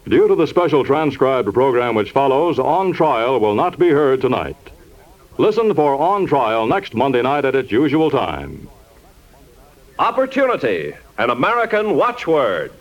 Due to the special transcribed program which follows, On Trial will not be heard tonight. Listen for On Trial next Monday night at its usual time. Opportunity, an American watchword.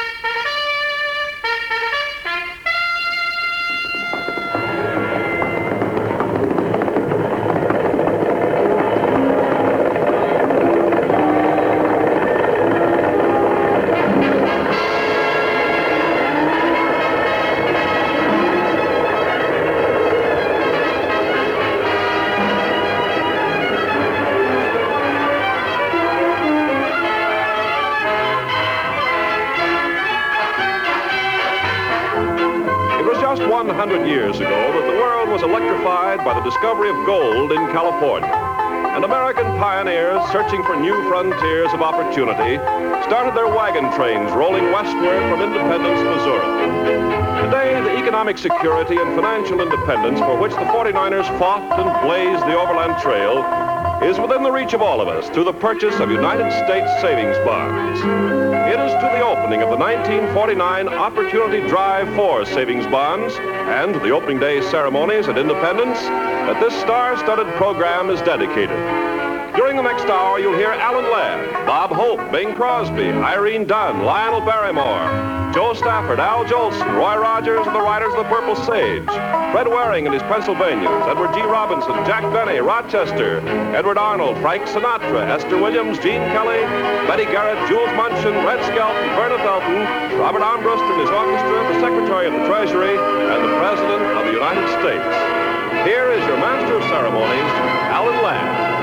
Just 100 years ago that the world was electrified by the discovery of gold in California. And American pioneers searching for new frontiers of opportunity started their wagon trains rolling westward from Independence, Missouri. Today, the economic security and financial independence for which the 49ers fought and blazed the Overland Trail is within the reach of all of us through the purchase of United States savings bonds. It is to the opening of the 1949 Opportunity Drive for savings bonds and the opening day ceremonies at Independence that this star-studded program is dedicated. During the next hour, you'll hear Alan Ladd, Bob Hope, Bing Crosby, Irene Dunn, Lionel Barrymore, Joe Stafford, Al Jolson, Roy Rogers and the Riders of the Purple Sage, Fred Waring and his Pennsylvanians, Edward G. Robinson, Jack Benny, Rochester, Edward Arnold, Frank Sinatra, Esther Williams, Gene Kelly, Betty Garrett, Jules Munchin, Red Skelton, Verna Felton, Robert Armbrust and his orchestra, the Secretary of the Treasury, and the President of the United States. Here is your Master of Ceremonies, Alan Ladd.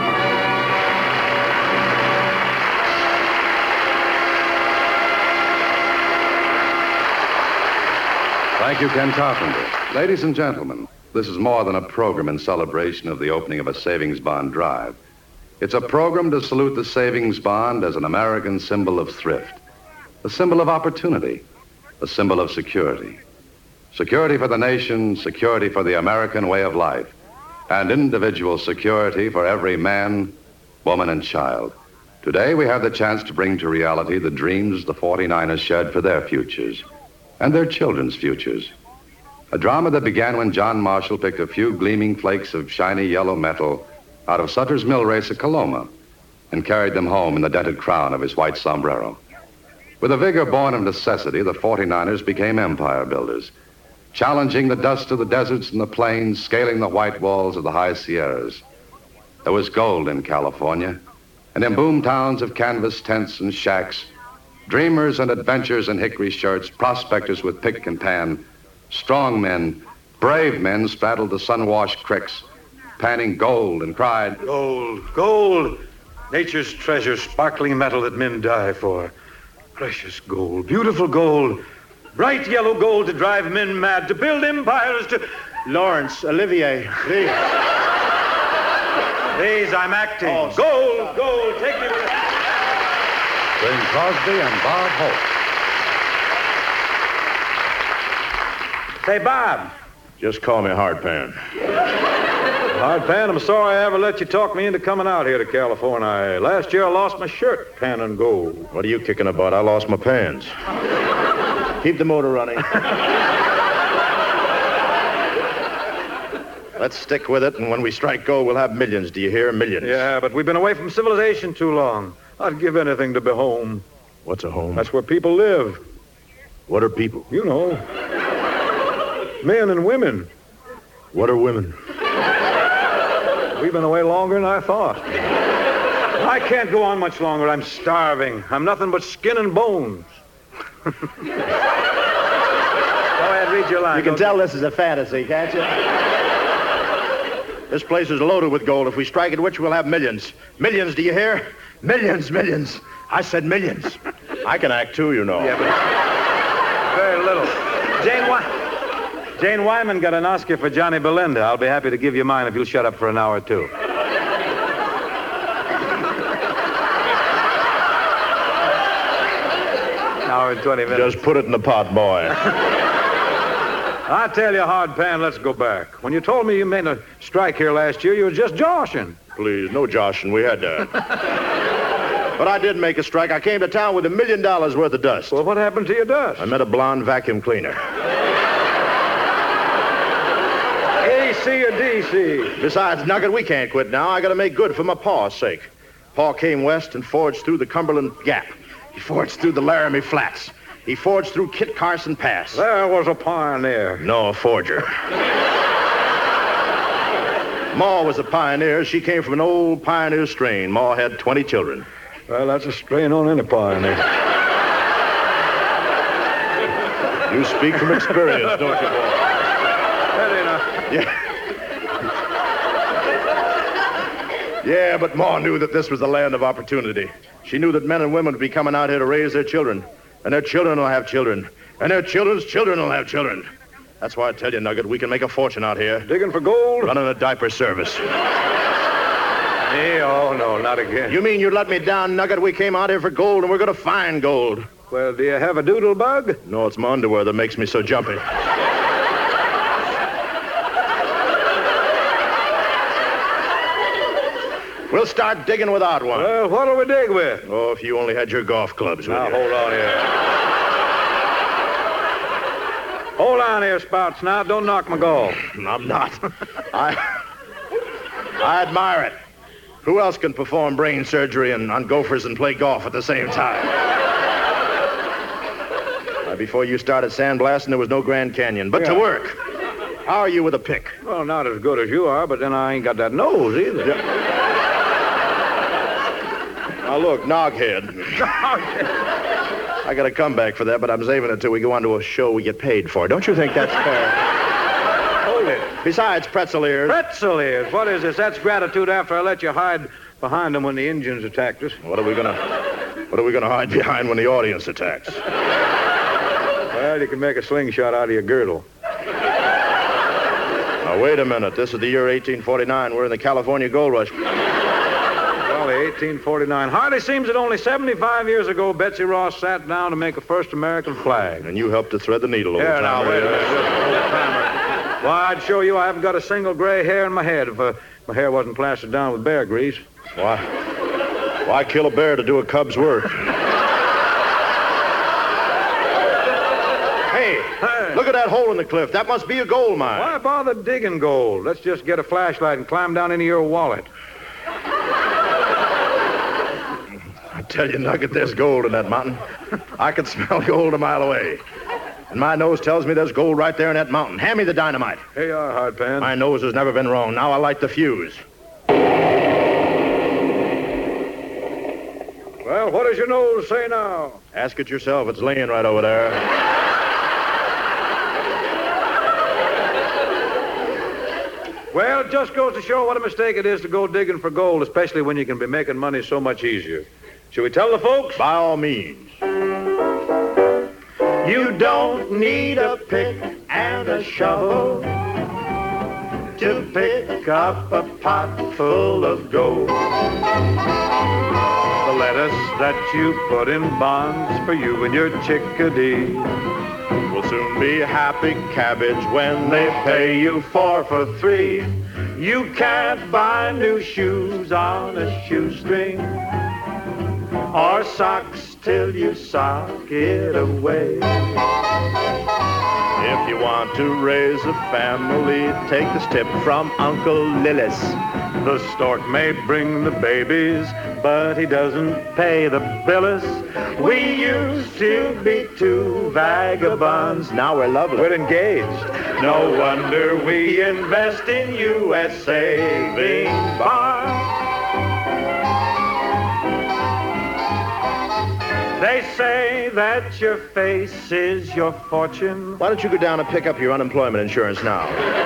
Thank you, Ken Carpenter. Ladies and gentlemen, this is more than a program in celebration of the opening of a savings bond drive. It's a program to salute the savings bond as an American symbol of thrift, a symbol of opportunity, a symbol of security. Security for the nation, security for the American way of life, and individual security for every man, woman, and child. Today, we have the chance to bring to reality the dreams the 49ers shared for their futures and their children's futures. A drama that began when John Marshall picked a few gleaming flakes of shiny yellow metal out of Sutter's Mill Race at Coloma and carried them home in the dented crown of his white sombrero. With a vigor born of necessity, the 49ers became empire builders, challenging the dust of the deserts and the plains, scaling the white walls of the high Sierras. There was gold in California, and in boom towns of canvas tents and shacks, dreamers and adventurers in hickory shirts, prospectors with pick and pan, strong men, brave men straddled the sun-washed creeks, panning gold and cried, "Gold, gold, nature's treasure, sparkling metal that men die for. Precious gold, beautiful gold, bright yellow gold to drive men mad, to build empires, to..." Lawrence, Olivier, please. Please, I'm acting. Oh, gold, gold, take me with... Bing Crosby and Bob Hope. Say, Bob. Just call me Hardpan. Hardpan, I'm sorry I ever let you talk me into coming out here to California. Last year I lost my shirt, panning gold. What are you kicking about? I lost my pants. Keep the motor running. Let's stick with it, and when we strike gold, we'll have millions. Do you hear? Millions. Yeah, but we've been away from civilization too long. I'd give anything to be home. What's a home? That's where people live. What are people? You know. Men and women. What are women? We've been away longer than I thought. I can't go on much longer. I'm starving. I'm nothing but skin and bones. Go ahead, read your line. You can tell this is a fantasy, can't you? This place is loaded with gold. If we strike it, which we'll have millions. Millions, do you hear? Millions, millions. I said millions. I can act too, you know. Yeah, but very little. Jane Wyman got an Oscar for Johnny Belinda. I'll be happy to give you mine if you'll shut up for an hour or two. Hour and 20 minutes. Just put it in the pot, boy. I tell you, Hardpan, let's go back. When you told me you made a strike here last year, you were just joshing. Please, no joshing. We had to... But I did make a strike. I came to town with $1 million worth of dust. Well, what happened to your dust? I met a blonde vacuum cleaner. AC or DC? Besides, Nugget, we can't quit now. I got to make good for my paw's sake. Pa came west and forged through the Cumberland Gap. He forged through the Laramie Flats. He forged through Kit Carson Pass. There was a pioneer. No, a forger. Ma was a pioneer. She came from an old pioneer strain. Ma had 20 children. Well, that's a strain on any pioneer. You speak from experience, don't you, boy? Steady now. Yeah. Yeah, but Ma knew that this was the land of opportunity. She knew that men and women would be coming out here to raise their children. And their children will have children. And their children's children will have children. That's why I tell you, Nugget, we can make a fortune out here. Digging for gold? Running a diaper service. Hey, oh, no, not again. You mean you let me down, Nugget? We came out here for gold, and we're going to find gold. Well, do you have a doodle bug? No, it's my underwear that makes me so jumpy. We'll start digging without one. Well, what'll we dig with? Oh, if you only had your golf clubs with Now, you. hold on here. Hold on here, Spouts. Now, don't knock my golf. I'm not. I admire it. Who else can perform brain surgery on gophers and play golf at the same time? Before you started sandblasting, there was no Grand Canyon. But to work. How are you with a pick? Well, not as good as you are, but then I ain't got that nose either. Now, look, Noghead. I got a comeback for that, but I'm saving it till we go on to a show we get paid for. Don't you think that's fair? Hold it. Besides pretzel ears. Pretzel ears. What is this? That's gratitude after I let you hide behind them when the Indians attacked us. What are we gonna hide behind when the audience attacks? Well, you can make a slingshot out of your girdle. Now, wait a minute. This is the year 1849. We're in the California Gold Rush. Golly, 1849. Hardly seems that only 75 years ago, Betsy Ross sat down to make a first American flag. And you helped to thread the needle, old timer. Now, wait a minute. Why, I'd show you I haven't got a single gray hair in my head if my hair wasn't plastered down with bear grease. Why kill a bear to do a cub's work? Hey, look at that hole in the cliff. That must be a gold mine. Why bother digging gold? Let's just get a flashlight and climb down into your wallet. I tell you, Nugget, there's gold in that mountain. I can smell gold a mile away. And my nose tells me there's gold right there in that mountain. Hand me the dynamite. Here you are, Hardpan. My nose has never been wrong. Now I light the fuse. Well, what does your nose say now? Ask it yourself. It's laying right over there. Well, it just goes to show what a mistake it is to go digging for gold, especially when you can be making money so much easier. Should we tell the folks? By all means. You don't need a pick and a shovel to pick up a pot full of gold. The lettuce that you put in bonds for you and your chickadee Will soon be happy cabbage when they pay you 4 for 3. You can't buy new shoes on a shoestring or socks till you sock it away. If you want to raise a family, take this tip from Uncle Lillis. The stork may bring the babies, but he doesn't pay the bills. We used to be 2 vagabonds. Now we're lovely. We're engaged. No wonder we invest in U.S. savings bonds. They say that your face is your fortune. Why don't you go down and pick up your unemployment insurance now?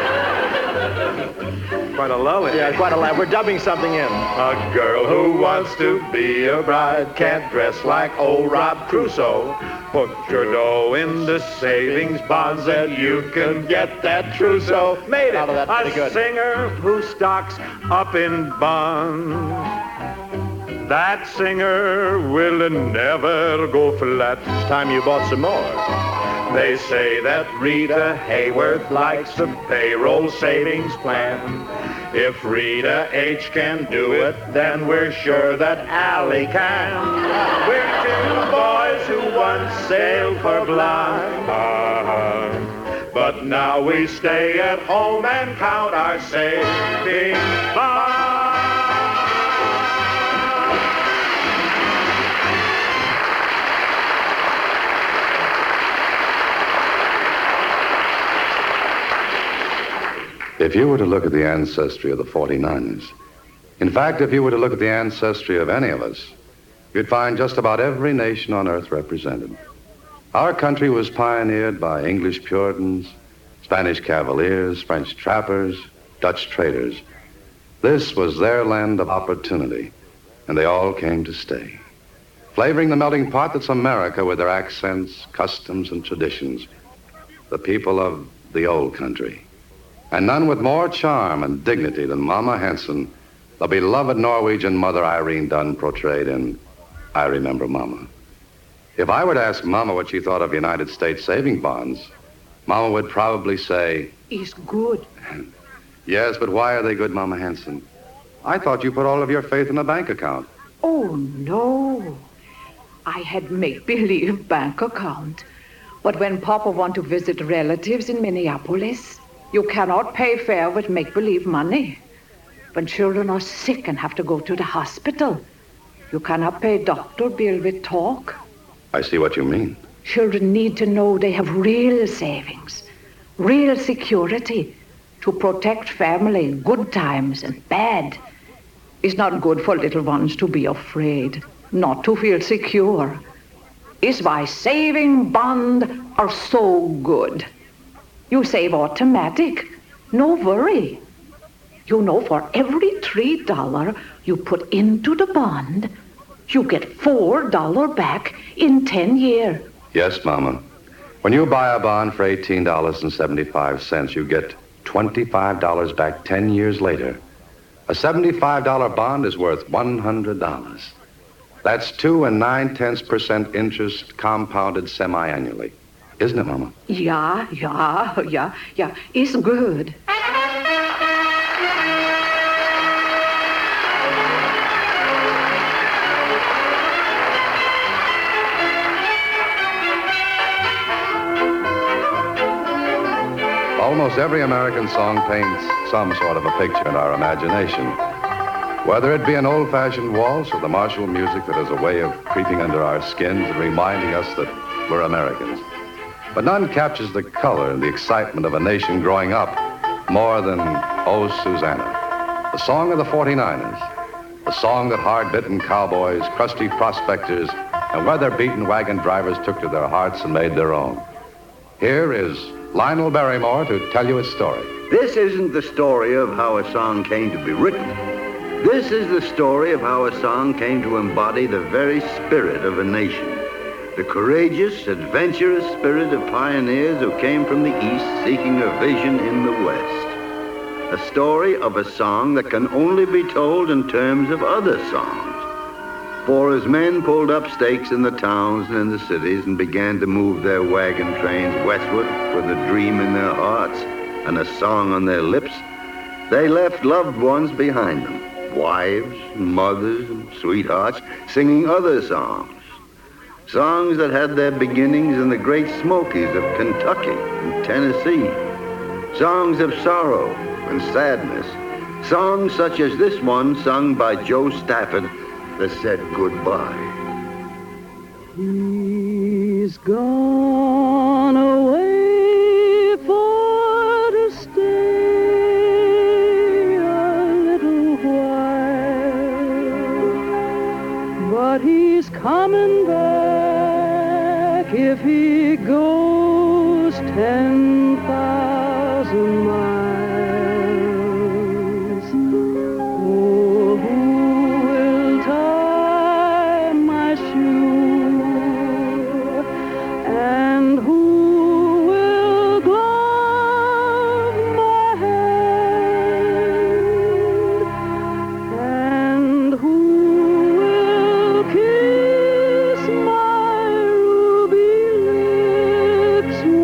Quite a lull. Yeah, quite a lot. We're dubbing something in. A girl who wants to be a bride can't dress like old Rob Crusoe. Put your dough in the savings bonds and you can get that trousseau. Made it. Oh, that's pretty A good. singer who stocks up in bonds. That singer will never go flat. It's time you bought some more. They say that Rita Hayworth likes the payroll savings plan. If Rita H can do it, then we're sure that Allie can. We're two boys who once sailed for blind. But now we stay at home and count our savings bond. If you were to look at the ancestry of the 49ers, in fact, if you were to look at the ancestry of any of us, you'd find just about every nation on earth represented. Our country was pioneered by English Puritans, Spanish Cavaliers, French trappers, Dutch traders. This was their land of opportunity, and they all came to stay, flavoring the melting pot that's America with their accents, customs, and traditions, the people of the old country. And none with more charm and dignity than Mama Hansen, the beloved Norwegian mother Irene Dunn portrayed in I Remember Mama. If I were to ask Mama what she thought of United States saving bonds, Mama would probably say, "It's good." Yes, but why are they good, Mama Hansen? I thought you put all of your faith in a bank account. Oh, no. I had make-believe bank account. But when Papa want to visit relatives in Minneapolis, you cannot pay fare with make-believe money. When children are sick and have to go to the hospital, you cannot pay doctor bill with talk. I see what you mean. Children need to know they have real savings, real security to protect family in good times and bad. It's not good for little ones to be afraid, not to feel secure. It's why saving bond are so good. You save automatic, no worry. You know, for every $3 you put into the bond, you get $4 back in 10 years. Yes, Mama. When you buy a bond for $18.75, you get $25 back 10 years later. A $75 bond is worth $100. That's 2 9/10% interest compounded semi-annually. Isn't it, Mama? Yeah. It's good. Almost every American song paints some sort of a picture in our imagination. Whether it be an old-fashioned waltz or the martial music that has a way of creeping under our skins and reminding us that we're Americans. But none captures the color and the excitement of a nation growing up more than Oh, Susanna, the song of the 49ers, the song that hard-bitten cowboys, crusty prospectors, and weather-beaten wagon drivers took to their hearts and made their own. Here is Lionel Barrymore to tell you its story. This isn't the story of how a song came to be written. This is the story of how a song came to embody the very spirit of a nation. The courageous, adventurous spirit of pioneers who came from the East seeking a vision in the West. A story of a song that can only be told in terms of other songs. For as men pulled up stakes in the towns and in the cities and began to move their wagon trains westward with a dream in their hearts and a song on their lips, they left loved ones behind them, wives, mothers, and sweethearts, singing other songs. Songs that had their beginnings in the Great Smokies of Kentucky and Tennessee. Songs of sorrow and sadness. Songs such as this one sung by Joe Stafford that said goodbye. He's gone away for to stay a little while, but he's coming back if he goes 10,000 miles. Oh, who will tie my shoe, and who will glove my hand, and who will kiss my ruby lips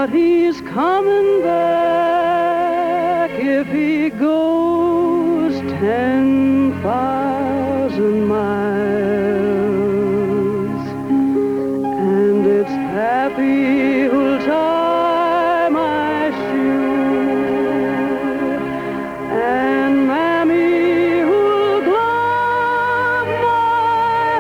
but he's coming back if he goes 10,000 miles. And it's happy who'll tie my shoe, and Mammy who'll glove my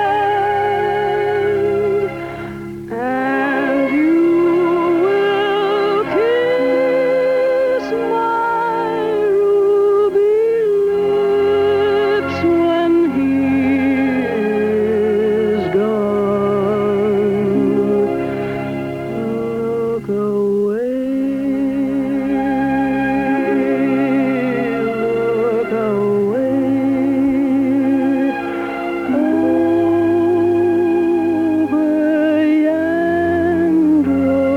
hand, and you will kiss my ruby lips when he is gone. Look away, look away, over yonder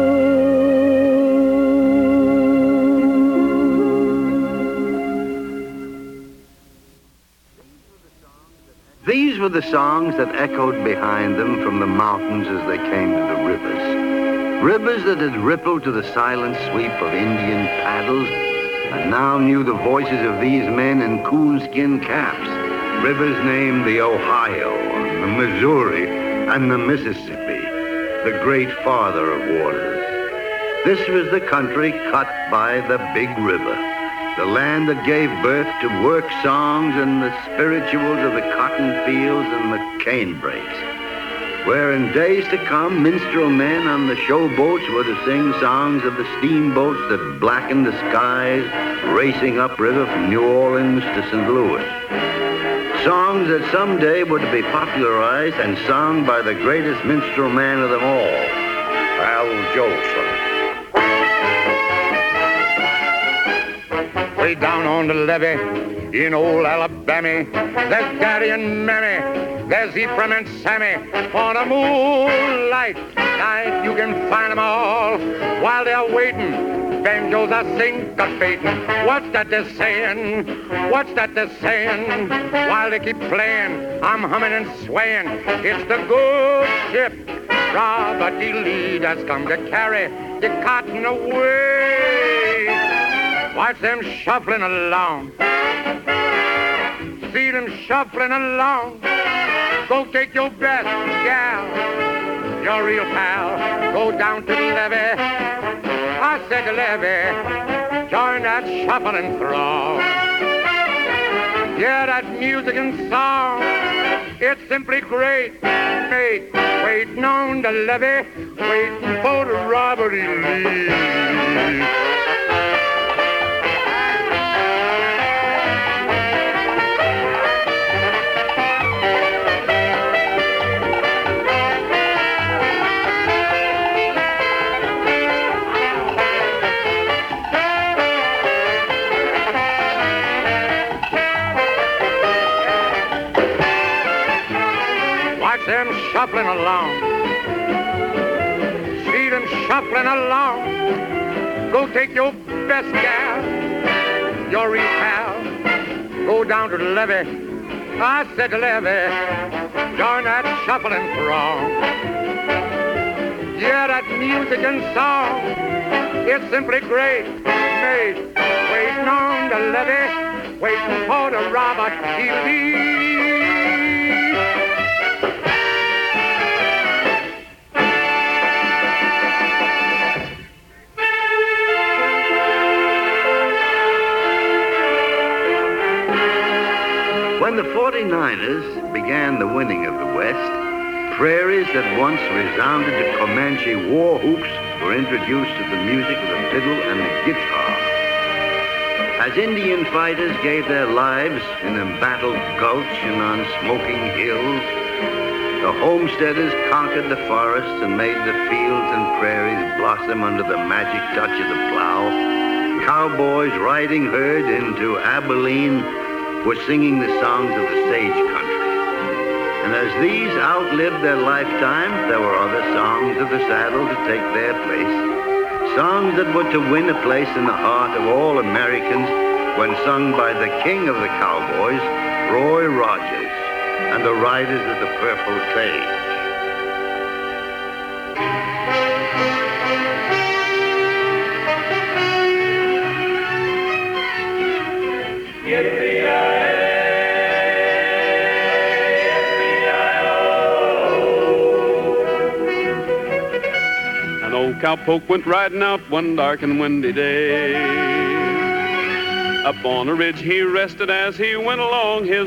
These were the songs that echoed behind them from the mountains as they came to the rivers. Rivers that had rippled to the silent sweep of Indian paddles and now knew the voices of these men in coonskin caps. Rivers named the Ohio, the Missouri, and the Mississippi, the great father of waters. This was the country cut by the Big River, the land that gave birth to work songs and the spirituals of the cotton fields and the cane breaks, where in days to come, minstrel men on the showboats were to sing songs of the steamboats that blackened the skies, racing upriver from New Orleans to St. Louis. Songs that someday were to be popularized and sung by the greatest minstrel man of them all, Al Jolson. Way down on the levee in old Alabama, there's Daddy and Mammy, there's Ephraim and Sammy. On a moonlight night, you can find them all while they're waiting. Banjos are syncopating. What's that they're saying? What's that they're saying? While they keep playing, I'm humming and swaying. It's the good ship Robert E. Lee that's come to carry the cotton away. Watch them shuffling along. See them shuffling along. Go take your best gal, your real pal. Go down to the levee. I said the levee. Join that shuffling throng. Yeah, that music and song, it's simply great, mate. Waiting on the levee, waiting for the Robert E. Lee. Them shuffling along. See them shuffling along. Go take your best gal, your real pal. Go down to the levee. I said the levee. Join that shuffling throng. Yeah, that music and song, it's simply great, mate. Waiting on the levee, waiting for the Robert E. Lee. When the 49ers began the winning of the West, prairies that once resounded to Comanche war whoops were introduced to the music of the fiddle and the guitar. As Indian fighters gave their lives in embattled gulch and on smoking hills, the homesteaders conquered the forests and made the fields and prairies blossom under the magic touch of the plow. Cowboys riding herd into Abilene were singing the songs of the sage country. And as these outlived their lifetime, there were other songs of the saddle to take their place. Songs that were to win a place in the heart of all Americans when sung by the king of the cowboys, Roy Rogers, and the riders of the Purple Sage. An old cowpoke went riding out one dark and windy day. Up on a ridge he rested as he went along his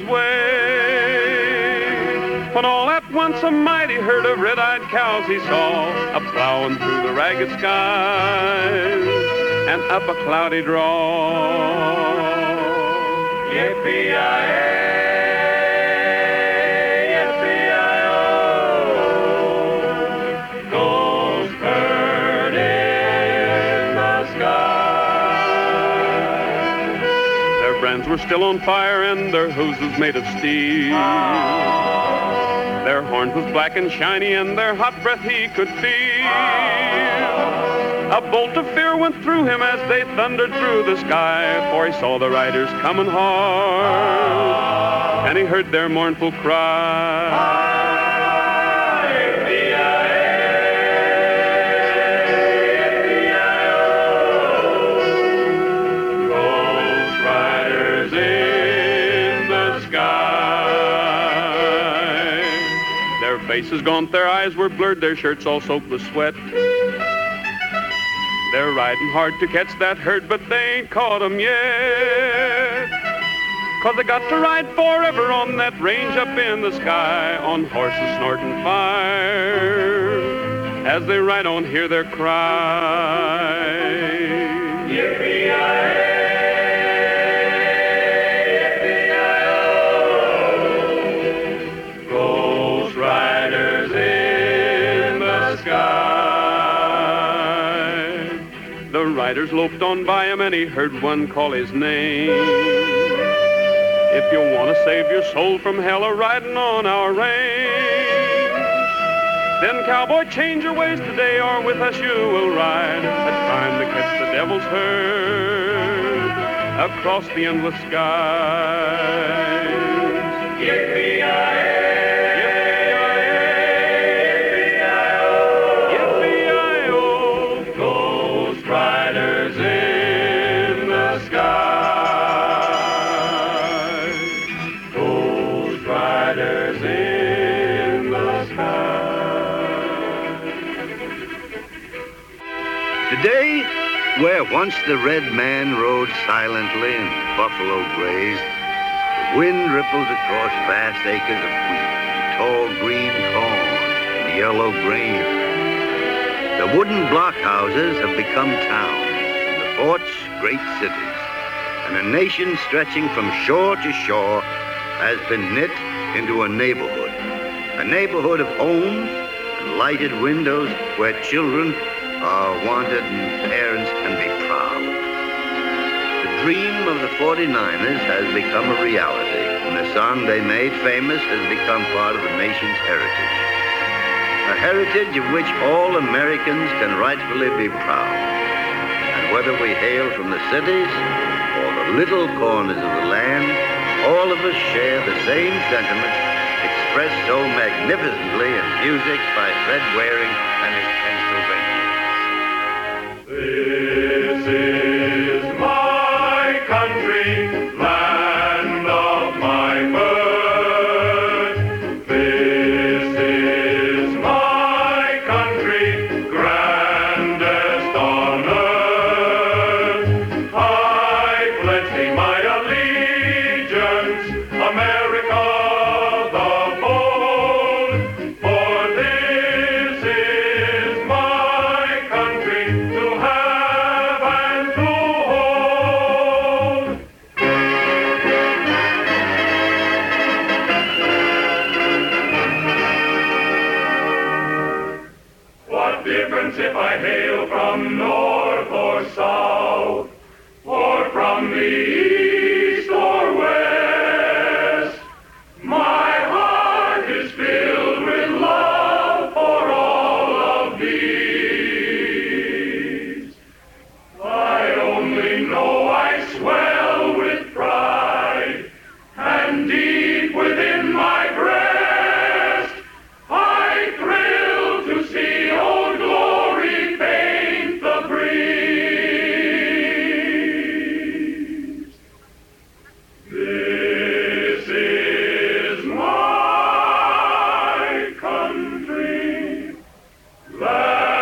way. When all at once a mighty herd of red-eyed cows he saw, a-plowing through the ragged skies and up a cloudy draw. Yippee-yi-yi! Were still on fire and their hoses made of steel. Their horns was black and shiny and their hot breath he could feel. A bolt of fear went through him as they thundered through the sky, for he saw the riders coming hard and he heard their mournful cry. Faces gaunt, their eyes were blurred, their shirts all soaked with sweat. They're riding hard to catch that herd, but they ain't caught 'em yet. 'Cause they got to ride forever on that range up in the sky, on horses snorting fire. As they ride on, hear their cry. Yippee-yi-yi! Riders loped on by him and he heard one call his name. If you want to save your soul from hell a-riding on our range, then cowboy, change your ways today or with us you will ride. It's time to catch the devil's herd across the endless skies. Yippee-yi-yi! Today, where once the red man rode silently and buffalo grazed, the wind ripples across vast acres of wheat, and tall green corn, and yellow grain. The wooden blockhouses have become towns, and the forts great cities, and a nation stretching from shore to shore has been knit into a neighborhood of homes and lighted windows where children are wanted and parents can be proud. The dream of the 49ers has become a reality, and the song they made famous has become part of the nation's heritage. A heritage of which all Americans can rightfully be proud. And whether we hail from the cities or the little corners of the land, all of us share the same sentiment expressed so magnificently in music by Fred Waring and his Pennsylvania. This is my country, land of my birth. This is my country, grandest on earth. I pledge thee my allegiance, America the bold, for this is my country to have and to hold. What difference if I hail from north or south, or from the east or west? My heart is filled with love for all of these. I only know I swell with pride, and deep within my breast, I thrill to see old glory paint the breeze. This is my country, land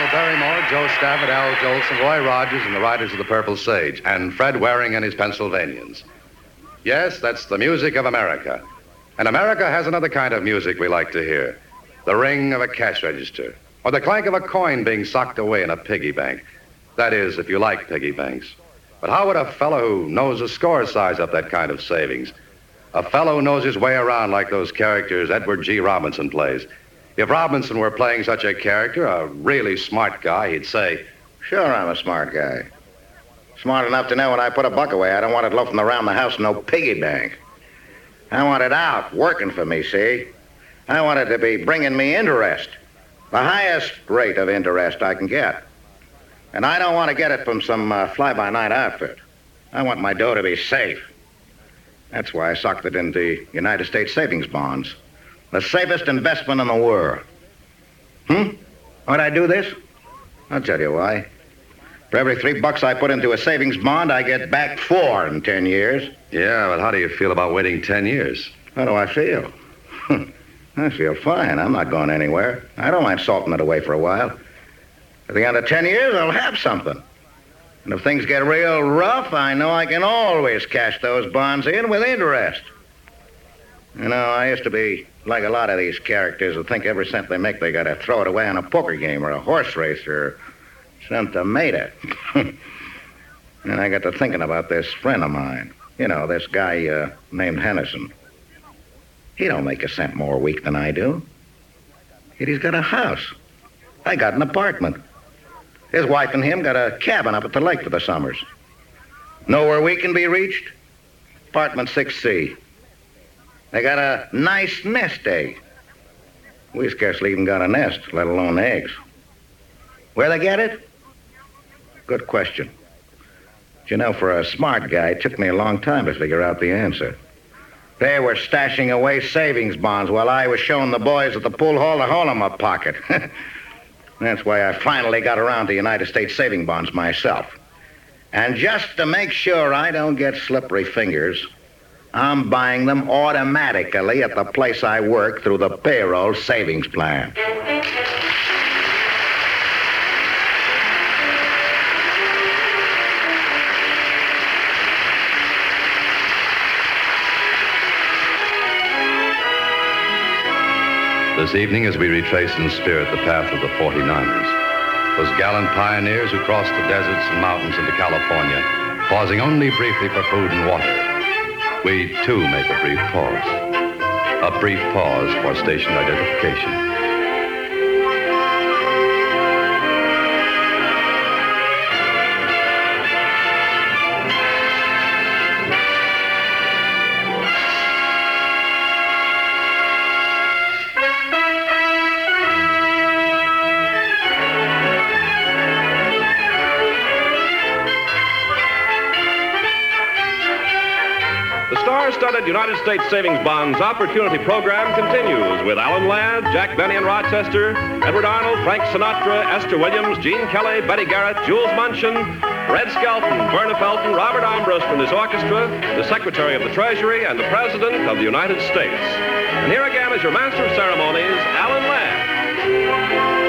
Barrymore, Joe Stafford, Al Jolson, Roy Rogers, and the Riders of the Purple Sage, and Fred Waring and his Pennsylvanians. Yes, that's the music of America. And America has another kind of music we like to hear. The ring of a cash register, or the clank of a coin being socked away in a piggy bank. That is, if you like piggy banks. But how would a fellow who knows a score size up that kind of savings? A fellow who knows his way around like those characters Edward G. Robinson plays. If Robinson were playing such a character, a really smart guy, he'd say, Sure, I'm a smart guy. Smart enough to know when I put a buck away, I don't want it loafing around the house in no piggy bank. I want it out, working for me, see? I want it to be bringing me interest. The highest rate of interest I can get. And I don't want to get it from some fly-by-night outfit. I want my dough to be safe. That's why I socked it into United States savings bonds. The safest investment in the world. Why'd I do this? I'll tell you why. For every $3 I put into a savings bond, I get back 4 in 10 years. Yeah, but how do you feel about waiting 10 years? How do I feel? I feel fine. I'm not going anywhere. I don't mind salting it away for a while. At the end of 10 years, I'll have something. And if things get real rough, I know I can always cash those bonds in with interest. You know, I used to be like a lot of these characters who think every cent they make, they got to throw it away on a poker game or a horse race or some tomato. And I got to thinking about this friend of mine. You know, this guy named Hennison. He don't make a cent more a week than I do. Yet he's got a house. I got an apartment. His wife and him got a cabin up at the lake for the summers. Know where we can be reached? Apartment 6C. They got a nice nest egg. We scarcely even got a nest, let alone eggs. Where they get it? Good question. But you know, for a smart guy, it took me a long time to figure out the answer. They were stashing away savings bonds while I was showing the boys at the pool hall the hole in my pocket. That's why I finally got around to United States saving bonds myself. And just to make sure I don't get slippery fingers, I'm buying them automatically at the place I work through the payroll savings plan. This evening, as we retrace in spirit the path of the 49ers, those gallant pioneers who crossed the deserts and mountains into California, pausing only briefly for food and water, we too make a brief pause. A brief pause for station identification. Star-studded United States Savings Bonds Opportunity Program continues with Alan Ladd, Jack Benny and Rochester, Edward Arnold, Frank Sinatra, Esther Williams, Gene Kelly, Betty Garrett, Jules Munchin, Red Skelton, Verna Felton, Robert Armbrust from this orchestra, the Secretary of the Treasury, and the President of the United States. And here again is your Master of Ceremonies, Alan Ladd.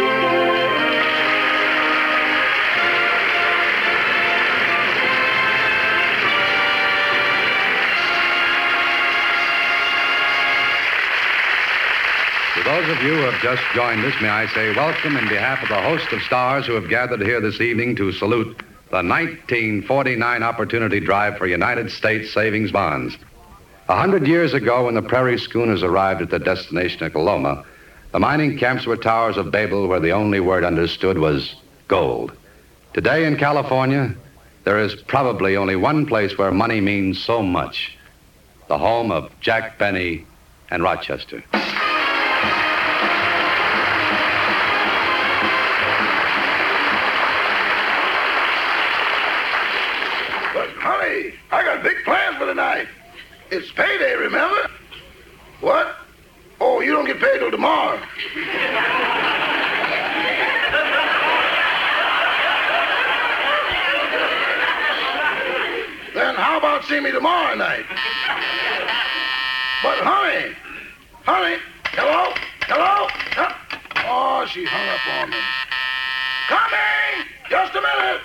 To those of you who have just joined us, may I say welcome in behalf of the host of stars who have gathered here this evening to salute the 1949 Opportunity Drive for United States Savings Bonds. 100 years ago, when the prairie schooners arrived at their destination at Coloma, the mining camps were towers of Babel where the only word understood was gold. Today in California, there is probably only one place where money means so much: the home of Jack Benny and Rochester. Honey, I got big plans for tonight. It's payday, remember? What? Oh, you don't get paid till tomorrow. Then how about seeing me tomorrow night? But honey, hello? Oh, she hung up on me. Coming! Just a minute.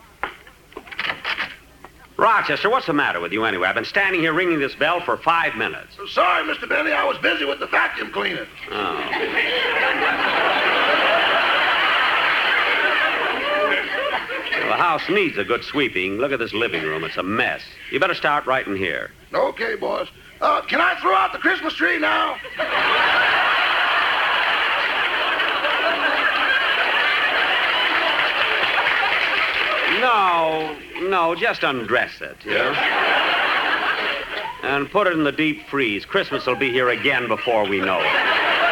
Rochester, what's the matter with you anyway? I've been standing here ringing this bell for 5 minutes. Sorry, Mr. Benny, I was busy with the vacuum cleaner. Oh. Well, the house needs a good sweeping. Look at this living room. It's a mess. You better start right in here. Okay, boss. Can I throw out the Christmas tree now? No, just undress it, you know? And put it in the deep freeze. Christmas will be here again before we know it.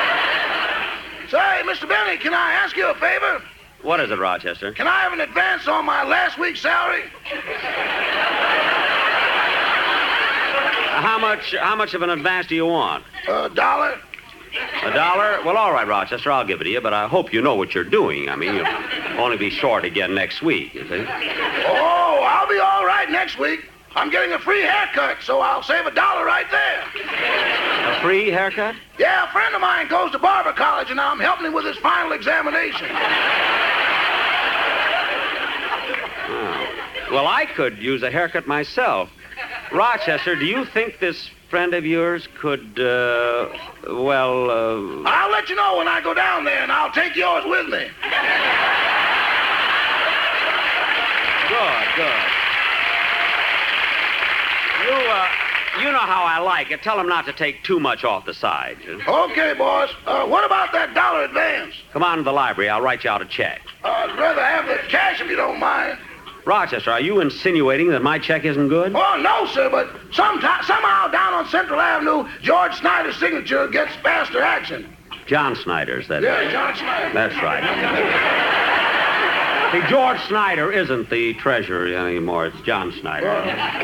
Say, Mr. Benny, can I ask you a favor? What is it, Rochester? Can I have an advance on my last week's salary? How much of an advance do you want? $1. $1? Well, all right, Rochester, I'll give it to you, but I hope you know what you're doing. I mean, you'll only be short again next week, you see. Oh, I'll be all right next week. I'm getting a free haircut, so I'll save $1 right there. A free haircut? Yeah, a friend of mine goes to barber college, and I'm helping him with his final examination. Oh. Well, I could use a haircut myself. Rochester, do you think this friend of yours could, I'll let you know when I go down there, and I'll take yours with me. Good. You know how I like it. Tell him not to take too much off the side. Okay, boss. What about that $1 advance? Come on to the library. I'll write you out a check. I'd rather have the cash if you don't mind. Rochester, are you insinuating that my check isn't good? Oh, no, sir, but somehow down on Central Avenue, George Snyder's signature gets faster action. John Snyder's, that Yeah, is. John Snyder. That's right. See, George Snyder isn't the treasurer anymore. It's John Snyder.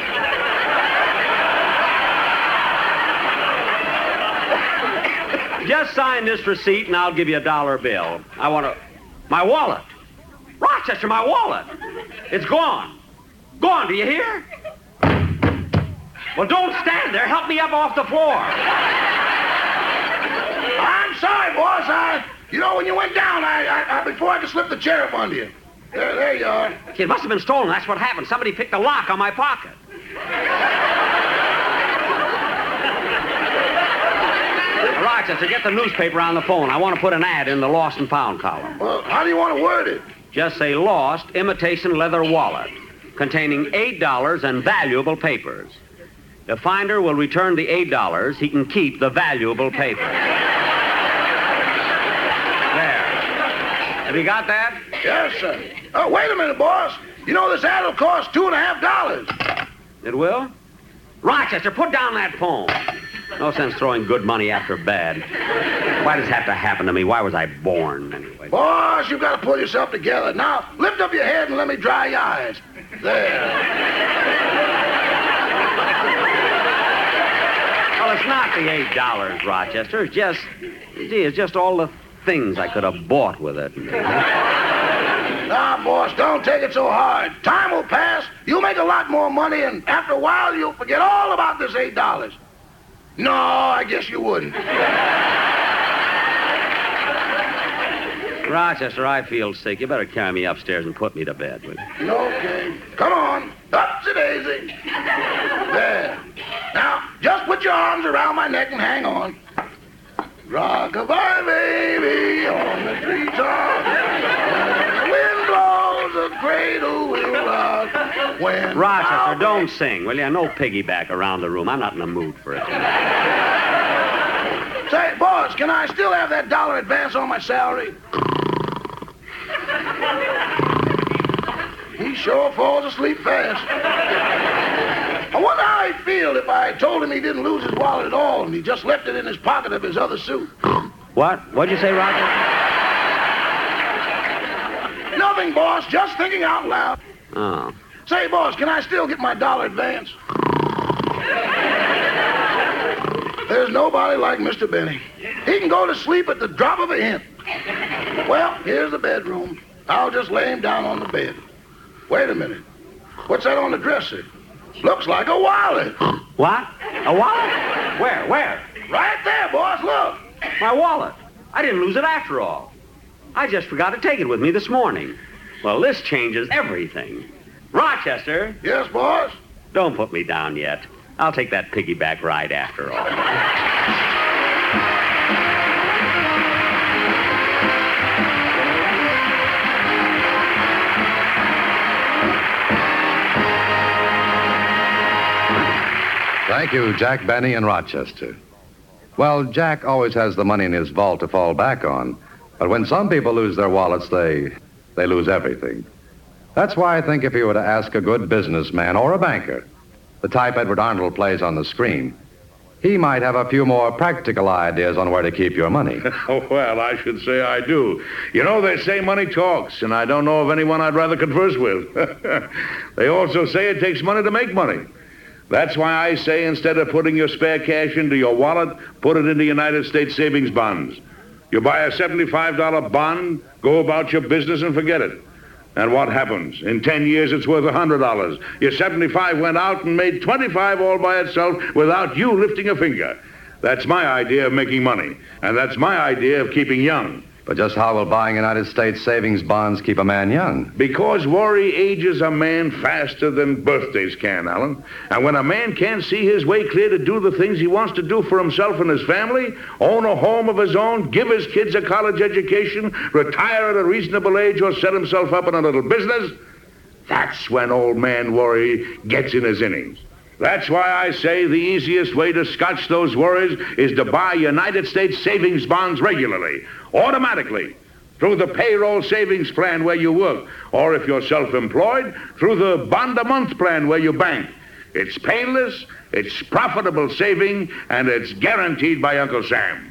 Just sign this receipt, and I'll give you $1 bill. My wallet. Rochester, my wallet. It's gone. Gone, do you hear? Well, don't stand there. Help me up off the floor. I'm sorry, boss. When you went down, before I could slip the chair up under you. There you are. It must have been stolen. That's what happened. Somebody picked the lock on my pocket. Rochester, get the newspaper on the phone. I want to put an ad in the Lost and Found column. Well, how do you want to word it? Just say lost imitation leather wallet containing $8 and valuable papers. The finder will return the $8. He can keep the valuable papers. There. Have you got that? Yes, sir. Oh, wait a minute, boss. You know this ad will cost $2.50. It will? Rochester, put down that phone. No sense throwing good money after bad. Why does it have to happen to me? Why was I born, anyway? Boss, you've got to pull yourself together. Now, lift up your head and let me dry your eyes. There. Well, it's not the $8, Rochester. It's just all the things I could have bought with it. Now, boss, don't take it so hard. Time will pass. You'll make a lot more money, and after a while, you'll forget all about this $8. No, I guess you wouldn't. Rochester, I feel sick. You better carry me upstairs and put me to bed, will you? Okay. Come on. Upsy-daisy. There. Now, just put your arms around my neck and hang on. Rock-a-bye, baby, on the treetop. When the wind blows, the cradle will rock. When Rochester, don't sing, will you? No piggyback around the room. I'm not in the mood for it. Say, boss, can I still have that $1 advance on my salary? He sure falls asleep fast. I wonder how he'd feel if I told him he didn't lose his wallet at all and he just left it in his pocket of his other suit. What? What'd you say, Rochester? Nothing, boss. Just thinking out loud. Oh. Say, boss, can I still get my $1 advance? There's nobody like Mr. Benny. He can go to sleep at the drop of a hint. Well, here's the bedroom. I'll just lay him down on the bed. Wait a minute. What's that on the dresser? Looks like a wallet. What? A wallet? Where? Right there, boss. Look. My wallet. I didn't lose it after all. I just forgot to take it with me this morning. Well, this changes everything. Rochester. Yes, boss? Don't put me down yet. I'll take that piggyback ride after all. Thank you, Jack Benny in Rochester. Well, Jack always has the money in his vault to fall back on. But when some people lose their wallets, they lose everything. That's why I think if you were to ask a good businessman or a banker, the type Edward Arnold plays on the screen, he might have a few more practical ideas on where to keep your money. Oh, well, I should say I do. You know, they say money talks, and I don't know of anyone I'd rather converse with. They also say it takes money to make money. That's why I say instead of putting your spare cash into your wallet, put it into United States savings bonds. You buy a $75 bond, go about your business and forget it. And what happens? In 10 years, it's worth $100. Your 75 went out and made 25 all by itself without you lifting a finger. That's my idea of making money. And that's my idea of keeping young. But just how will buying United States savings bonds keep a man young? Because worry ages a man faster than birthdays can, Alan. And when a man can't see his way clear to do the things he wants to do for himself and his family, own a home of his own, give his kids a college education, retire at a reasonable age, or set himself up in a little business, that's when old man worry gets in his innings. That's why I say the easiest way to scotch those worries is to buy United States savings bonds regularly, automatically, through the payroll savings plan where you work, or if you're self-employed, through the bond-a-month plan where you bank. It's painless, it's profitable saving, and it's guaranteed by Uncle Sam.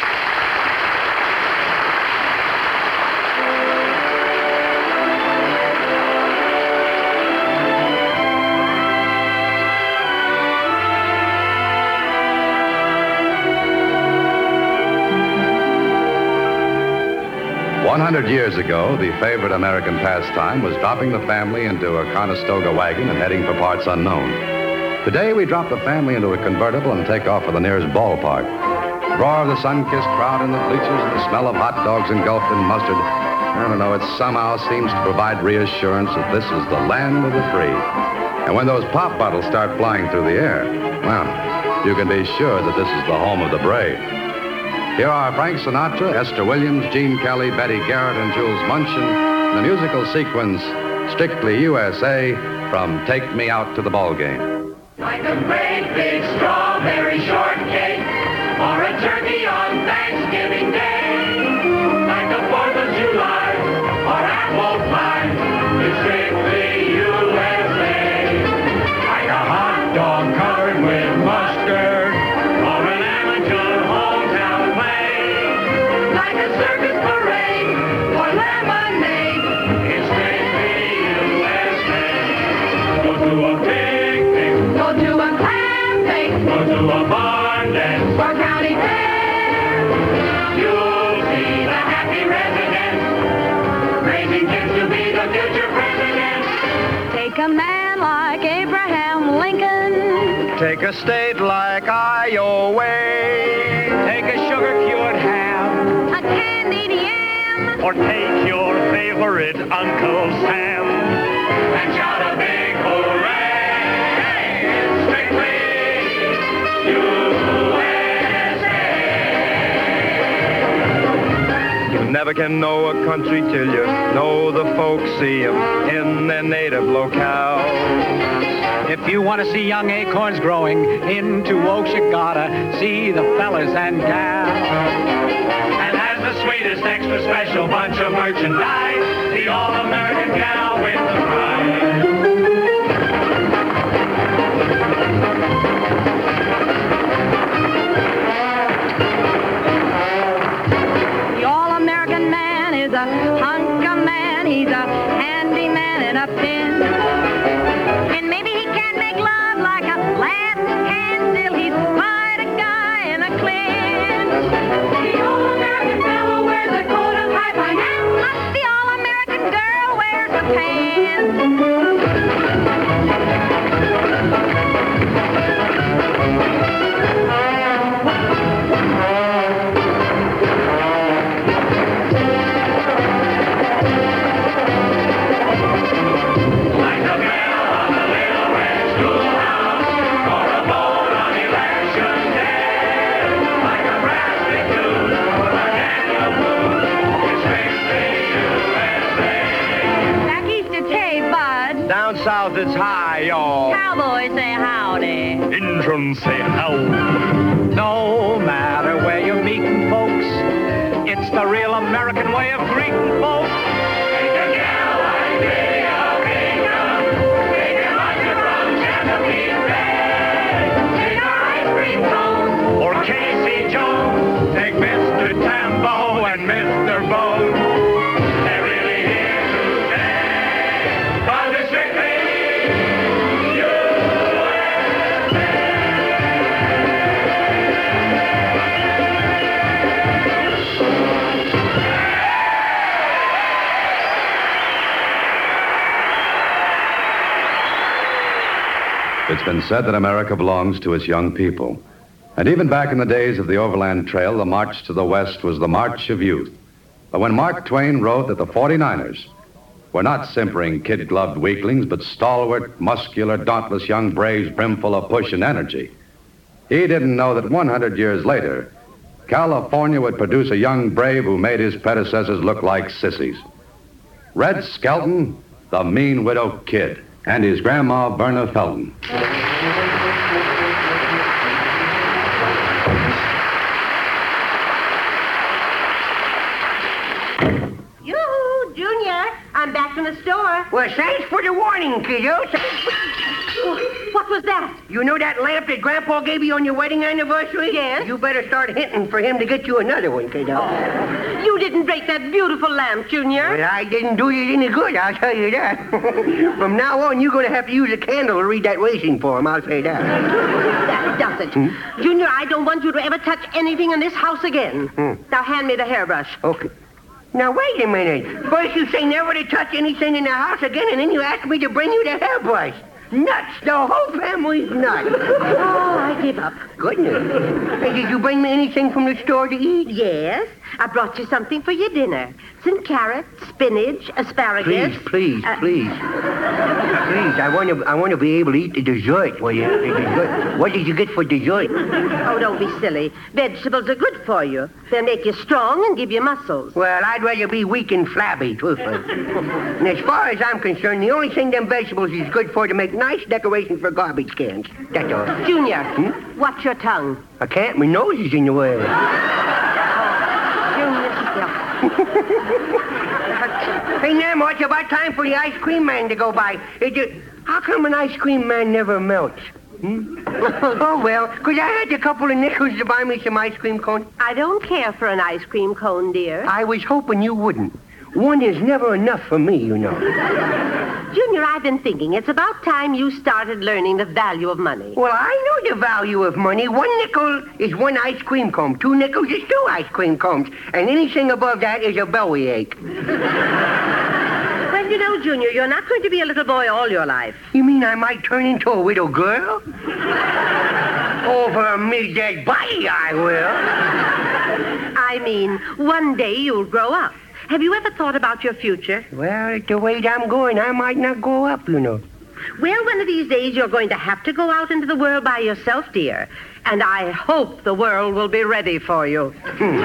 100 years ago, the favorite American pastime was dropping the family into a Conestoga wagon and heading for parts unknown. Today, we drop the family into a convertible and take off for the nearest ballpark. The roar of the sun-kissed crowd in the bleachers and the smell of hot dogs engulfed in mustard, I don't know, it somehow seems to provide reassurance that this is the land of the free. And when those pop bottles start flying through the air, well, you can be sure that this is the home of the brave. Here are Frank Sinatra, Esther Williams, Gene Kelly, Betty Garrett, and Jules Munchin in the musical sequence Strictly USA from Take Me Out to the Ball Game. Like a great big strawberry shortcake or a turkey on Thanksgiving Day. Like the 4th of July or apple pie. It's Strictly USA. Like a hot dog covered with mustard or an amateur hometown play. Like a circus parade or lemonade. It's Strictly USA. Go to a picnic. Go to a clam bake. Go to a barn dance. Or county fair. You'll see the happy residents raising kids to be the future presidents. Take a man like Abraham Lincoln. Take a state like Iowa. Take a sugar-cured ham. A candied yam. Or take your favorite Uncle Sam. And shout a big hooray. It's Strictly USA. You never can know a country till you know the folks see 'em in their native locale. If you want to see young acorns growing into oaks, you gotta see the fellas and gals. And as the sweetest extra special bunch of merchandise, the all-American gal with the prize. The all-American man is a hunk of man. He's a handy man in a pin. And maybe he can't make love like a lass can. Still, he's quite a guy in a clinch. The all-American fellow wears a coat of high pine hats. The all-American girl wears a pants. children say how. No matter where you're meeting folks, it's the real American way of greeting folks. Or Casey Jones, take Mr. Tambo and Mr. Bone. They're really here to stay. 'Cause it's strictly It's been said that America belongs to its young people. And even back in the days of the Overland Trail, the march to the West was the march of youth. But when Mark Twain wrote that the 49ers were not simpering, kid-gloved weaklings, but stalwart, muscular, dauntless young braves brimful of push and energy, he didn't know that 100 years later, California would produce a young brave who made his predecessors look like sissies. Red Skelton, the Mean Widow Kid, and his grandma, Verna Felton. Yoo-hoo, Junior, I'm back from the store. Well, thanks for the warning, kiddo. What was that? You know that lamp that Grandpa gave you on your wedding anniversary? Yes. You better start hinting for him to get you another one, kiddo. You didn't break that beautiful lamp, Junior. Well, I didn't do you any good, I'll tell you that. From now on, you're going to have to use a candle to read that racing poem, I'll say that. That does it. Junior, I don't want you to ever touch anything in this house again. Now hand me the hairbrush. Okay. Now, wait a minute. First you say never to touch anything in the house again, and then you ask me to bring you the hairbrush. Nuts. The whole family's nuts. Oh, I give up. Goodness. Hey, did you bring me anything from the store to eat? Yes. I brought you something for your dinner. Some carrots, spinach, asparagus. Please. Please, I want to be able to eat the dessert. Well, the dessert. What did you get for dessert? Oh, don't be silly. Vegetables are good for you. They'll make you strong and give you muscles. Well, I'd rather be weak and flabby, truthfully. And as far as I'm concerned, the only thing them vegetables is good for to make nice decorations for garbage cans. That's all. Junior, watch your tongue. I can't. My nose is in the way. Hey, Nam, it's about time for the ice cream man to go by. How come an ice cream man never melts? Oh, well, because I had a couple of nickels to buy me some ice cream cones. I don't care for an ice cream cone, dear. I was hoping you wouldn't. One is never enough for me, you know. Junior, I've been thinking it's about time you started learning the value of money. Well, I know the value of money. 1 nickel is 1 ice cream cone. 2 nickels is 2 ice cream cones. And anything above that is a bellyache. Well, you know, Junior, you're not going to be a little boy all your life. You mean I might turn into a widow girl? Over me dead body, I will. I mean, one day you'll grow up. Have you ever thought about your future? Well, at the rate I'm going, I might not grow up, you know. Well, one of these days you're going to have to go out into the world by yourself, dear. And I hope the world will be ready for you.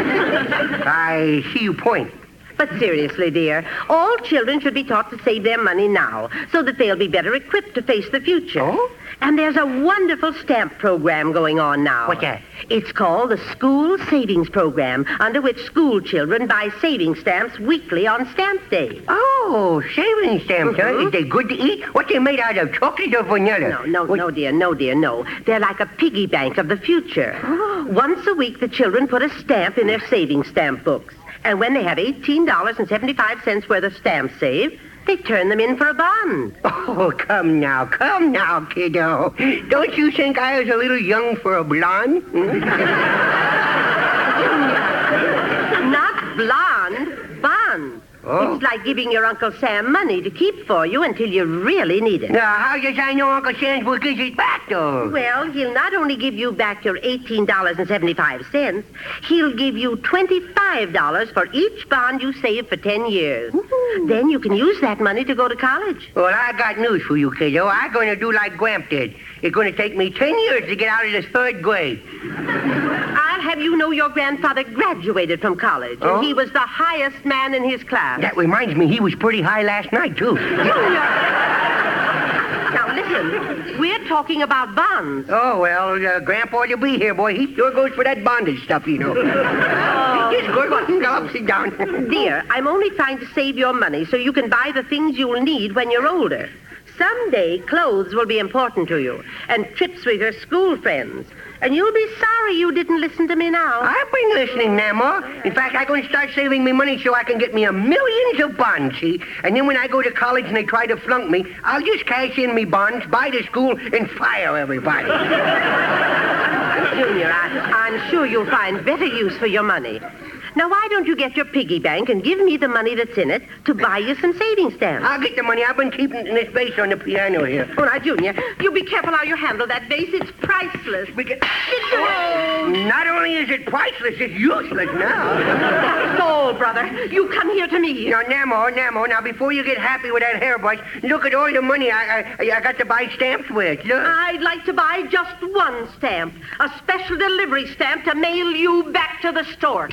I see your point. But seriously, dear, all children should be taught to save their money now so that they'll be better equipped to face the future. Oh? And there's a wonderful stamp program going on now. What's that? It's called the School Savings Program, under which school children buy saving stamps weekly on Stamp Day. Oh, saving stamps, huh? Is they good to eat? What they made out of, chocolate or vanilla? No, dear. They're like a piggy bank of the future. Oh. Once a week, the children put a stamp in their saving stamp books. And when they have $18.75 worth of stamps saved, they turn them in for a bond. Oh, come now, kiddo. Don't you think I was a little young for a blonde? Not blonde, bond. Oh. It's like giving your Uncle Sam money to keep for you until you really need it. Now, how does I know Uncle Sam will give it back, though? Well, he'll not only give you back your $18.75, he'll give you $25 for each bond you save for 10 years. Ooh. Then you can use that money to go to college. Well, I got news for you, kiddo. I'm going to do like Gramp did. It's going to take me 10 years to get out of the 3rd grade. I'll have you know your grandfather graduated from college, and he was the highest man in his class. That reminds me, he was pretty high last night, too. Now, listen listen. We're talking about bonds. Oh, well, Grandpa, you'll be here, boy. He sure goes for that bondage stuff, you know. He's good looking, go sit down. Dear, I'm only trying to save your money so you can buy the things you'll need when you're older. Someday, clothes will be important to you, and trips with your school friends. And you'll be sorry you didn't listen to me now. I've been listening, Mama. In fact, I'm going to start saving me money so I can get me a millions of bonds, see? And then when I go to college and they try to flunk me, I'll just cash in me bonds, buy the school, and fire everybody. Junior, I'm sure you'll find better use for your money. Now, why don't you get your piggy bank and give me the money that's in it to buy you some savings stamps? I'll get the money. I've been keeping it in this vase on the piano here. Oh, now, Junior, you be careful how you handle that vase. It's priceless. Not only is it priceless, it's useless now. Soul, brother, you come here to me. Now, Namo, now, before you get happy with that hairbrush, look at all the money I got to buy stamps with. Look. I'd like to buy just one stamp, a special delivery stamp to mail you back to the store.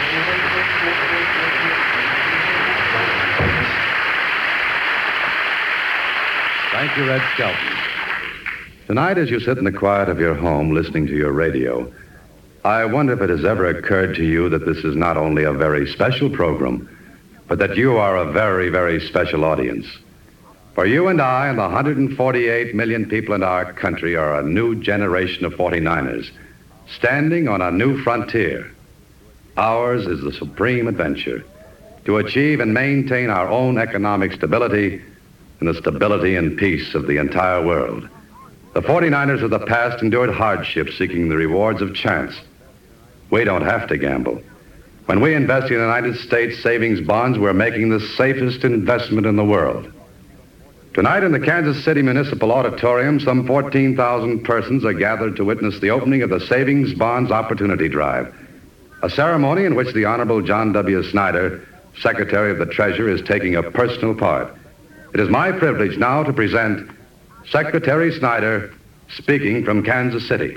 Thank you, Red Skelton. Tonight, as you sit in the quiet of your home listening to your radio, I wonder if it has ever occurred to you that this is not only a very special program, but that you are a very, very special audience. For you and I and the 148 million people in our country are a new generation of 49ers, standing on a new frontier. Ours is the supreme adventure to achieve and maintain our own economic stability and the stability and peace of the entire world. The 49ers of the past endured hardship seeking the rewards of chance. We don't have to gamble. When we invest in United States savings bonds, we're making the safest investment in the world. Tonight in the Kansas City Municipal Auditorium, some 14,000 persons are gathered to witness the opening of the Savings Bonds Opportunity Drive, a ceremony in which the Honorable John W. Snyder, Secretary of the Treasury, is taking a personal part. It is my privilege now to present Secretary Snyder speaking from Kansas City.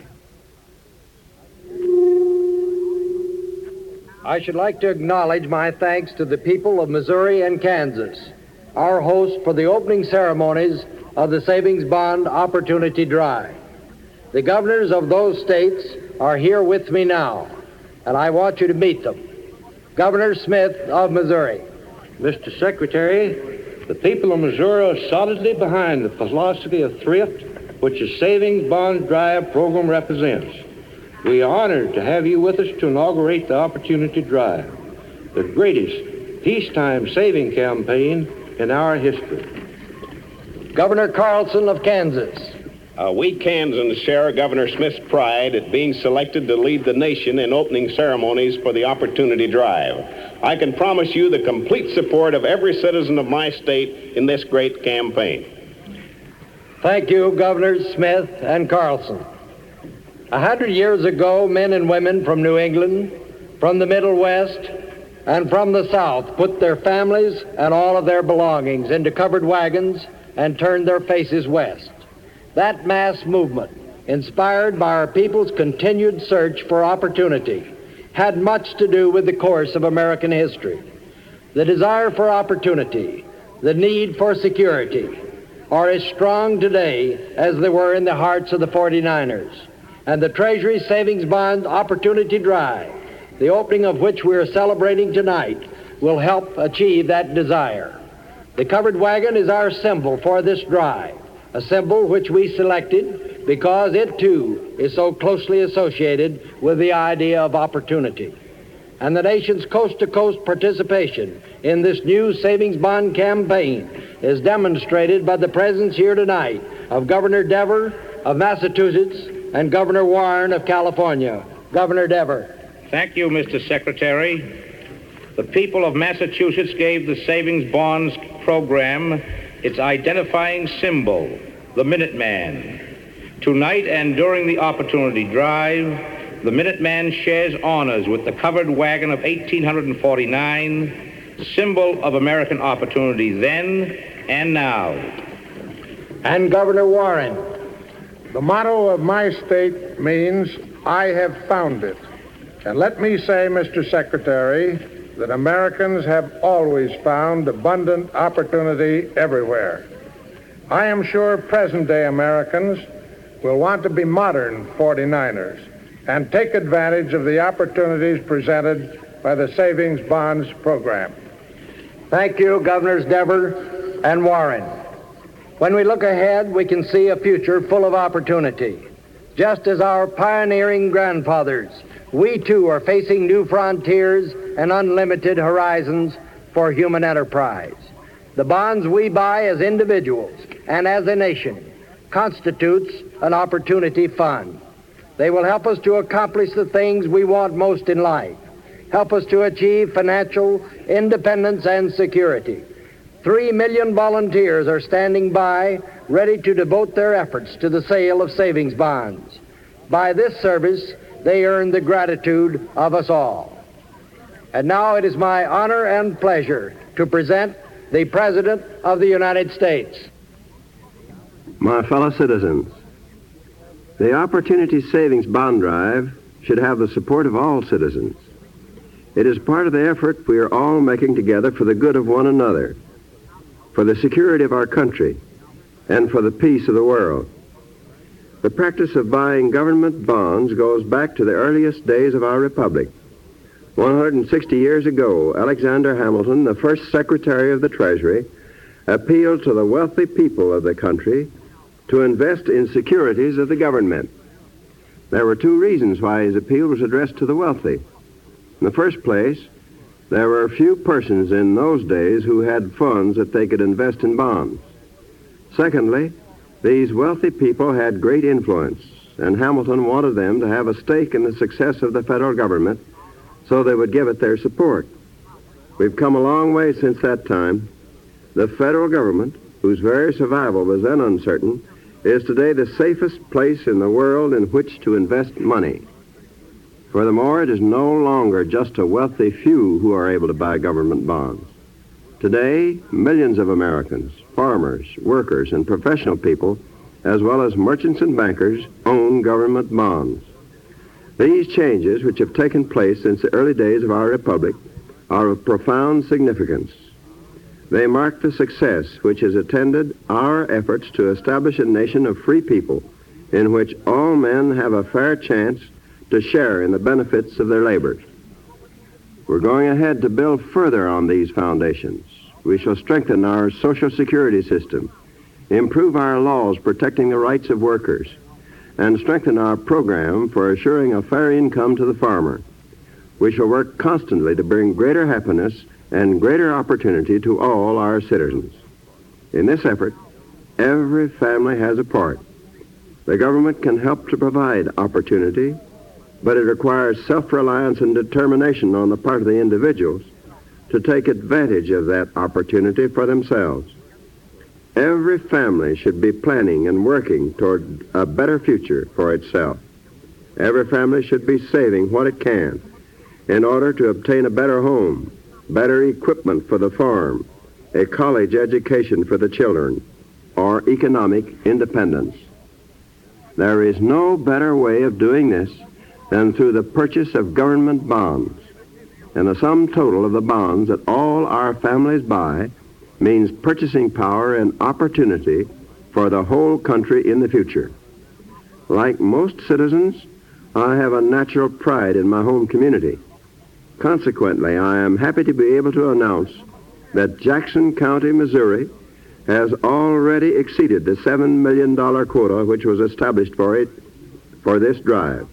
I should like to acknowledge my thanks to the people of Missouri and Kansas, our hosts for the opening ceremonies of the Savings Bond Opportunity Drive. The governors of those states are here with me now, and I want you to meet them. Governor Smith of Missouri. Mr. Secretary, the people of Missouri are solidly behind the philosophy of thrift, which the Savings Bond Drive program represents. We are honored to have you with us to inaugurate the Opportunity Drive, the greatest peacetime saving campaign in our history. Governor Carlson of Kansas. We Kansans share Governor Smith's pride at being selected to lead the nation in opening ceremonies for the Opportunity Drive. I can promise you the complete support of every citizen of my state in this great campaign. Thank you, Governors Smith and Carlson. 100 years ago, men and women from New England, from the Middle West, and from the South put their families and all of their belongings into covered wagons and turned their faces west. That mass movement, inspired by our people's continued search for opportunity, had much to do with the course of American history. The desire for opportunity, the need for security, are as strong today as they were in the hearts of the 49ers. And the Treasury Savings Bond Opportunity Drive, the opening of which we are celebrating tonight, will help achieve that desire. The covered wagon is our symbol for this drive, a symbol which we selected because it, too, is so closely associated with the idea of opportunity. And the nation's coast-to-coast participation in this new savings bond campaign is demonstrated by the presence here tonight of Governor Dever of Massachusetts and Governor Warren of California. Governor Dever. Thank you, Mr. Secretary. The people of Massachusetts gave the Savings Bonds program its identifying symbol, the Minuteman. Tonight and during the Opportunity Drive, the Minuteman shares honors with the covered wagon of 1849, symbol of American opportunity then and now. And Governor Warren. The motto of my state means, I have found it. And let me say, Mr. Secretary, that Americans have always found abundant opportunity everywhere. I am sure present-day Americans will want to be modern 49ers and take advantage of the opportunities presented by the Savings Bonds program. Thank you, Governors Dever and Warren. When we look ahead, we can see a future full of opportunity. Just as our pioneering grandfathers, we too are facing new frontiers and unlimited horizons for human enterprise. The bonds we buy as individuals and as a nation constitutes an opportunity fund. They will help us to accomplish the things we want most in life, help us to achieve financial independence and security. 3 million volunteers are standing by, ready to devote their efforts to the sale of savings bonds. By this service, they earn the gratitude of us all. And now it is my honor and pleasure to present the President of the United States. My fellow citizens, the Opportunity Savings Bond Drive should have the support of all citizens. It is part of the effort we are all making together for the good of one another, for the security of our country, and for the peace of the world. The practice of buying government bonds goes back to the earliest days of our republic. 160 years ago, Alexander Hamilton, the first Secretary of the Treasury, appealed to the wealthy people of the country to invest in securities of the government. There were two reasons why his appeal was addressed to the wealthy. In the first place, there were few persons in those days who had funds that they could invest in bonds. Secondly, these wealthy people had great influence, and Hamilton wanted them to have a stake in the success of the federal government, so they would give it their support. We've come a long way since that time. The federal government, whose very survival was then uncertain, is today the safest place in the world in which to invest money. Furthermore, it is no longer just a wealthy few who are able to buy government bonds. Today, millions of Americans, farmers, workers, and professional people, as well as merchants and bankers, own government bonds. These changes, which have taken place since the early days of our republic, are of profound significance. They mark the success which has attended our efforts to establish a nation of free people in which all men have a fair chance to share in the benefits of their labors. We're going ahead to build further on these foundations. We shall strengthen our Social Security system, improve our laws protecting the rights of workers, and strengthen our program for assuring a fair income to the farmer. We shall work constantly to bring greater happiness and greater opportunity to all our citizens. In this effort, every family has a part. The government can help to provide opportunity, but it requires self-reliance and determination on the part of the individuals to take advantage of that opportunity for themselves. Every family should be planning and working toward a better future for itself. Every family should be saving what it can in order to obtain a better home, better equipment for the farm, a college education for the children, or economic independence. There is no better way of doing this than through the purchase of government bonds. And the sum total of the bonds that all our families buy means purchasing power and opportunity for the whole country in the future. Like most citizens, I have a natural pride in my home community. Consequently, I am happy to be able to announce that Jackson County, Missouri, has already exceeded the $7 million quota which was established for it for this drive.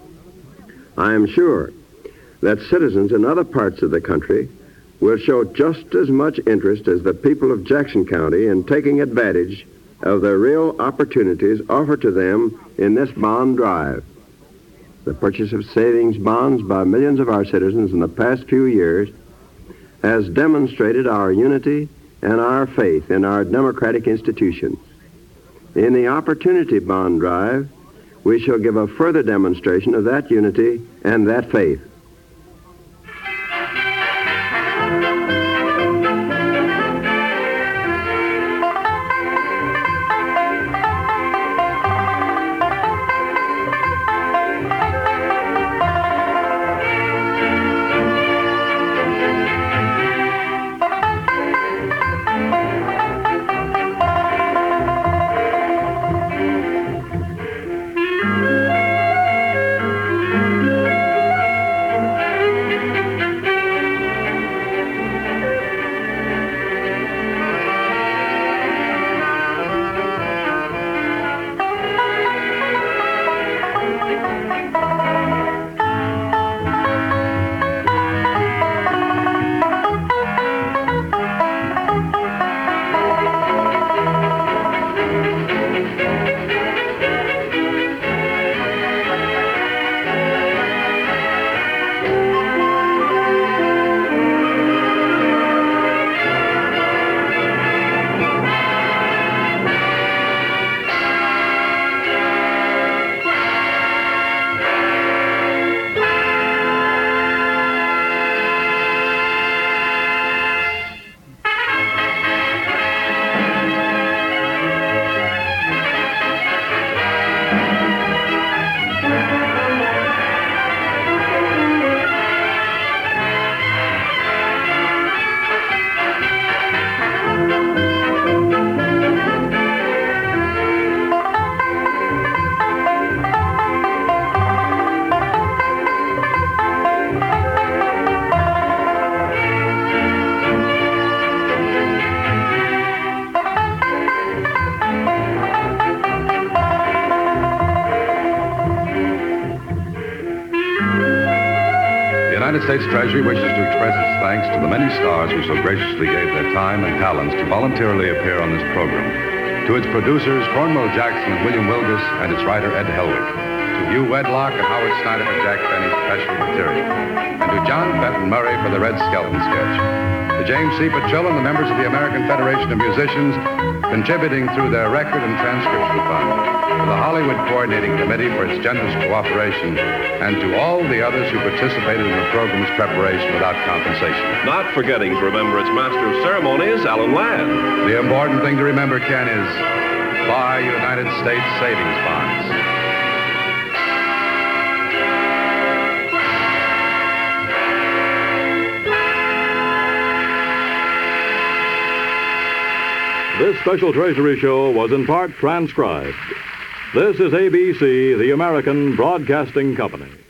I am sure that citizens in other parts of the country will show just as much interest as the people of Jackson County in taking advantage of the real opportunities offered to them in this bond drive. The purchase of savings bonds by millions of our citizens in the past few years has demonstrated our unity and our faith in our democratic institutions. In the Opportunity Bond Drive, we shall give a further demonstration of that unity and that faith. United States Treasury wishes to express its thanks to the many stars who so graciously gave their time and talents to voluntarily appear on this program. To its producers, Cornwell Jackson and William Wilgus, and its writer, Ed Helwig. To Hugh Wedlock and Howard Snyder for Jack Benny's special material. And to John Fenton Murray for the Red Skelton sketch. To James C. Petrillo and the members of the American Federation of Musicians, contributing through their record and transcription fund. To the Hollywood Coordinating Committee for its generous cooperation, and to all the others who participated in the program's preparation without compensation. Not forgetting to remember its master of ceremonies, Alan Ladd. The important thing to remember, Ken, is buy United States savings bonds. This special Treasury Show was in part transcribed. This is ABC, the American Broadcasting Company.